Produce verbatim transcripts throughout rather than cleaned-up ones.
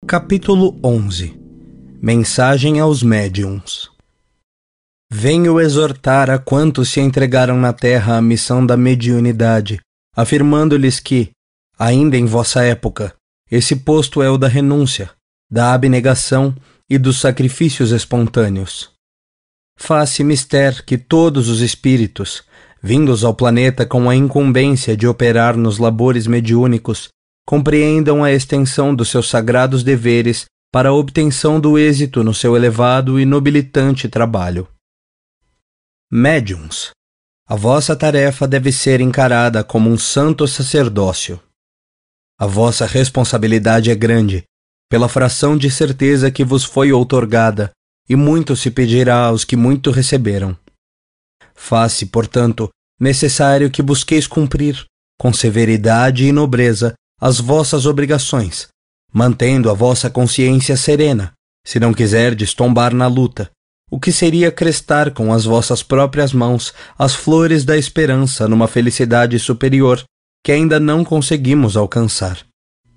Capítulo onze. Mensagem aos médiuns. Venho exortar a quantos se entregaram na terra à missão da mediunidade, afirmando-lhes que, ainda em vossa época, esse posto é o da renúncia, da abnegação e dos sacrifícios espontâneos. Faz-se mister que todos os espíritos, vindos ao planeta com a incumbência de operar nos labores mediúnicos, compreendam a extensão dos seus sagrados deveres para a obtenção do êxito no seu elevado e nobilitante trabalho. Médiuns, a vossa tarefa deve ser encarada como um santo sacerdócio. A vossa responsabilidade é grande, pela fração de certeza que vos foi outorgada, e muito se pedirá aos que muito receberam. Faz-se, portanto, necessário que busqueis cumprir, com severidade e nobreza, as vossas obrigações, mantendo a vossa consciência serena, se não quiserdes tombar na luta, o que seria crestar com as vossas próprias mãos as flores da esperança numa felicidade superior que ainda não conseguimos alcançar.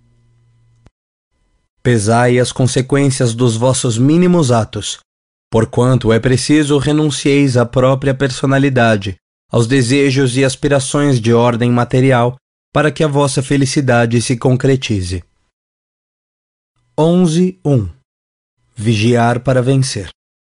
Pesai as consequências dos vossos mínimos atos, porquanto é preciso renuncieis à própria personalidade, aos desejos e aspirações de ordem material, para que a vossa felicidade se concretize. onze um. Vigiar para vencer.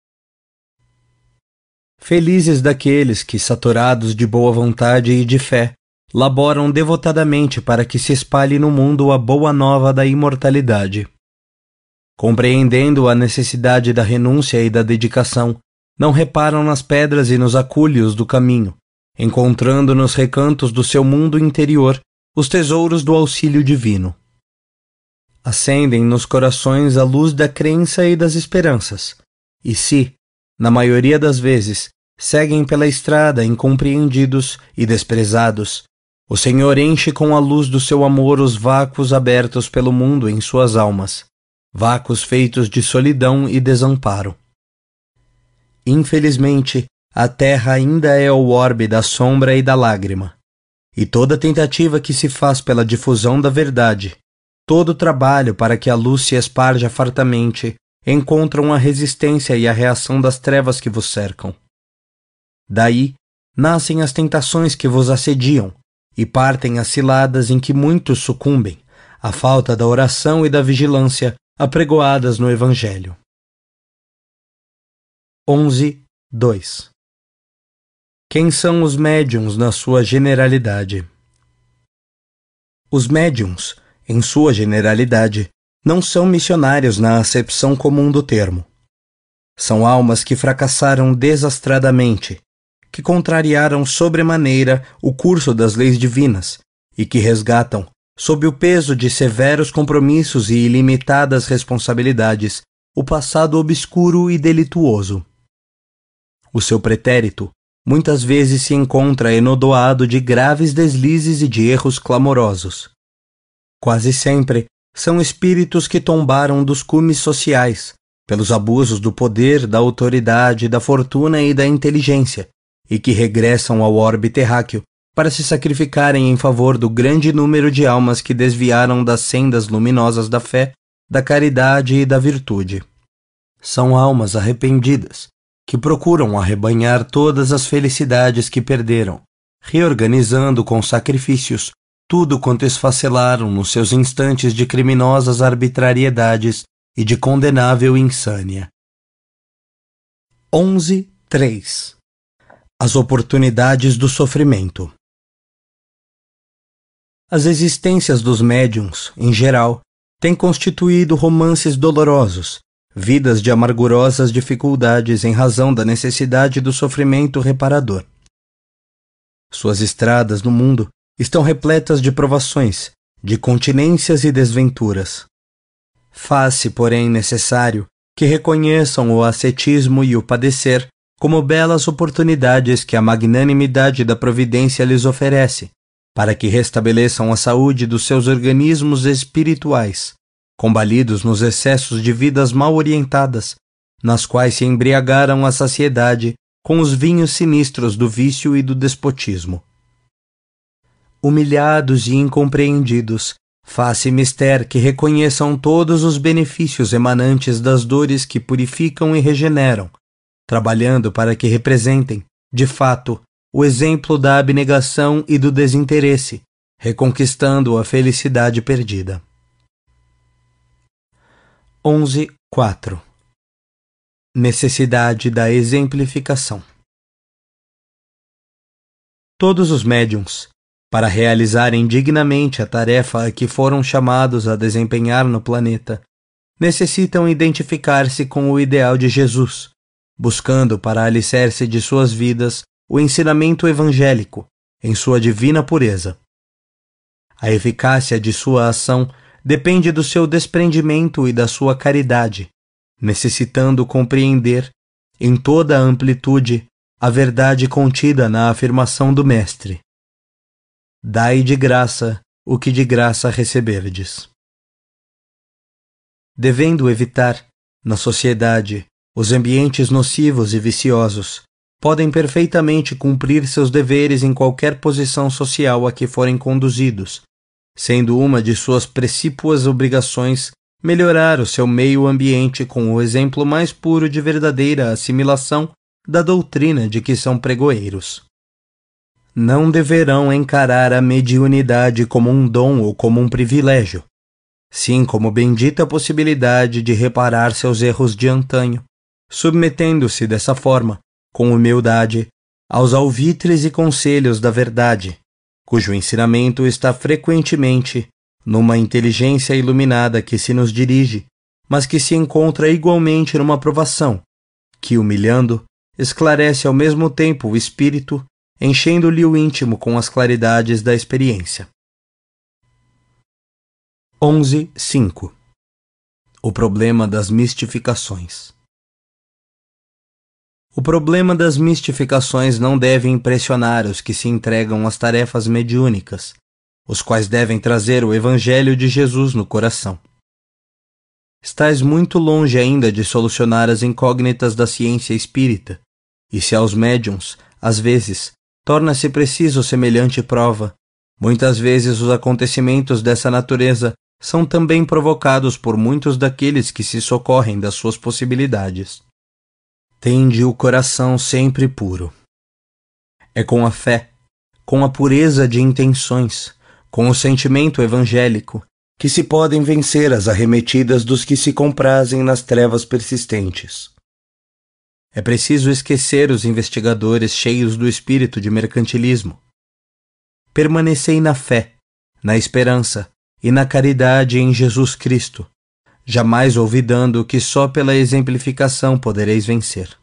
Felizes daqueles que, saturados de boa vontade e de fé, laboram devotadamente para que se espalhe no mundo a boa nova da imortalidade. Compreendendo a necessidade da renúncia e da dedicação, não reparam nas pedras e nos acúlios do caminho, encontrando nos recantos do seu mundo interior os tesouros do auxílio divino. Acendem nos corações a luz da crença e das esperanças, e se, na maioria das vezes, seguem pela estrada incompreendidos e desprezados, o Senhor enche com a luz do seu amor os vácuos abertos pelo mundo em suas almas, vácuos feitos de solidão e desamparo. Infelizmente, a terra ainda é o orbe da sombra e da lágrima, e toda tentativa que se faz pela difusão da verdade, todo trabalho para que a luz se esparja fartamente, encontram a resistência e a reação das trevas que vos cercam. Daí, nascem as tentações que vos assediam, e partem as ciladas em que muitos sucumbem, à falta da oração e da vigilância apregoadas no Evangelho. onze dois. Quem são os médiuns na sua generalidade? Os médiuns, em sua generalidade, não são missionários na acepção comum do termo. São almas que fracassaram desastradamente, que contrariaram sobremaneira o curso das leis divinas e que resgatam, sob o peso de severos compromissos e ilimitadas responsabilidades, o passado obscuro e delituoso. O seu pretérito muitas vezes se encontra enodoado de graves deslizes e de erros clamorosos. Quase sempre são espíritos que tombaram dos cumes sociais, pelos abusos do poder, da autoridade, da fortuna e da inteligência, e que regressam ao orbe terráqueo para se sacrificarem em favor do grande número de almas que desviaram das sendas luminosas da fé, da caridade e da virtude. São almas arrependidas, que procuram arrebanhar todas as felicidades que perderam, reorganizando com sacrifícios tudo quanto esfacelaram nos seus instantes de criminosas arbitrariedades e de condenável insânia. onze três. As oportunidades do sofrimento. As existências dos médiuns, em geral, têm constituído romances dolorosos, vidas de amargurosas dificuldades em razão da necessidade do sofrimento reparador. Suas estradas no mundo estão repletas de provações, de continências e desventuras. Faz-se, porém, necessário que reconheçam o ascetismo e o padecer como belas oportunidades que a magnanimidade da providência lhes oferece, para que restabeleçam a saúde dos seus organismos espirituais, combalidos nos excessos de vidas mal orientadas, nas quais se embriagaram à saciedade com os vinhos sinistros do vício e do despotismo. Humilhados e incompreendidos, Faça mister que reconheçam todos os benefícios emanantes das dores que purificam e regeneram, trabalhando para que representem, de fato, o exemplo da abnegação e do desinteresse, reconquistando a felicidade perdida. onze ponto quatro Necessidade da exemplificação. Todos os médiuns, para realizarem dignamente a tarefa a que foram chamados a desempenhar no planeta, necessitam identificar-se com o ideal de Jesus, buscando para alicerce de suas vidas o ensinamento evangélico em sua divina pureza. A eficácia de sua ação depende do seu desprendimento e da sua caridade, necessitando compreender, em toda a amplitude, a verdade contida na afirmação do Mestre: dai de graça o que de graça receberdes. Devendo evitar, na sociedade, os ambientes nocivos e viciosos, podem perfeitamente cumprir seus deveres em qualquer posição social a que forem conduzidos, sendo uma de suas precípuas obrigações melhorar o seu meio ambiente com o exemplo mais puro de verdadeira assimilação da doutrina de que são pregoeiros. Não deverão encarar a mediunidade como um dom ou como um privilégio, sim como bendita possibilidade de reparar seus erros de antanho, submetendo-se dessa forma, com humildade, aos alvitres e conselhos da verdade, cujo ensinamento está frequentemente numa inteligência iluminada que se nos dirige, mas que se encontra igualmente numa provação, que, humilhando, esclarece ao mesmo tempo o espírito, enchendo-lhe o íntimo com as claridades da experiência. onze ponto cinco O problema das mistificações. O problema das mistificações não deve impressionar os que se entregam às tarefas mediúnicas, os quais devem trazer o Evangelho de Jesus no coração. Estais muito longe ainda de solucionar as incógnitas da ciência espírita, e se aos médiuns, às vezes, torna-se preciso semelhante prova, muitas vezes os acontecimentos dessa natureza são também provocados por muitos daqueles que se socorrem das suas possibilidades. Tende o coração sempre puro. É com a fé, com a pureza de intenções, com o sentimento evangélico, que se podem vencer as arremetidas dos que se comprazem nas trevas persistentes. É preciso esquecer os investigadores cheios do espírito de mercantilismo. Permanecei na fé, na esperança e na caridade em Jesus Cristo, jamais olvidando que só pela exemplificação podereis vencer.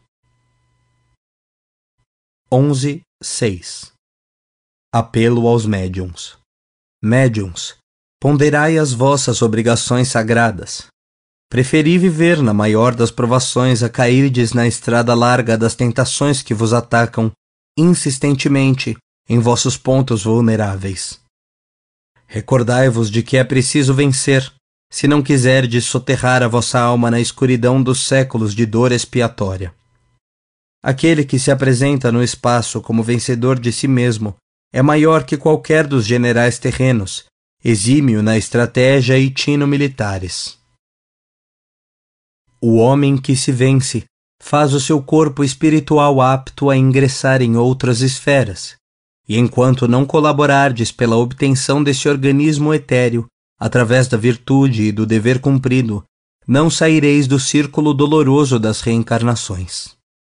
onze ponto seis Apelo aos médiuns. Médiuns, ponderai as vossas obrigações sagradas. Preferi viver na maior das provações a cairdes na estrada larga das tentações que vos atacam insistentemente em vossos pontos vulneráveis. Recordai-vos de que é preciso vencer, se não quiserdes soterrar a vossa alma na escuridão dos séculos de dor expiatória. Aquele que se apresenta no espaço como vencedor de si mesmo é maior que qualquer dos generais terrenos, exímio na estratégia e tino militares. O homem que se vence faz o seu corpo espiritual apto a ingressar em outras esferas, e enquanto não colaborardes pela obtenção desse organismo etéreo, através da virtude e do dever cumprido, não saireis do círculo doloroso das reencarnações.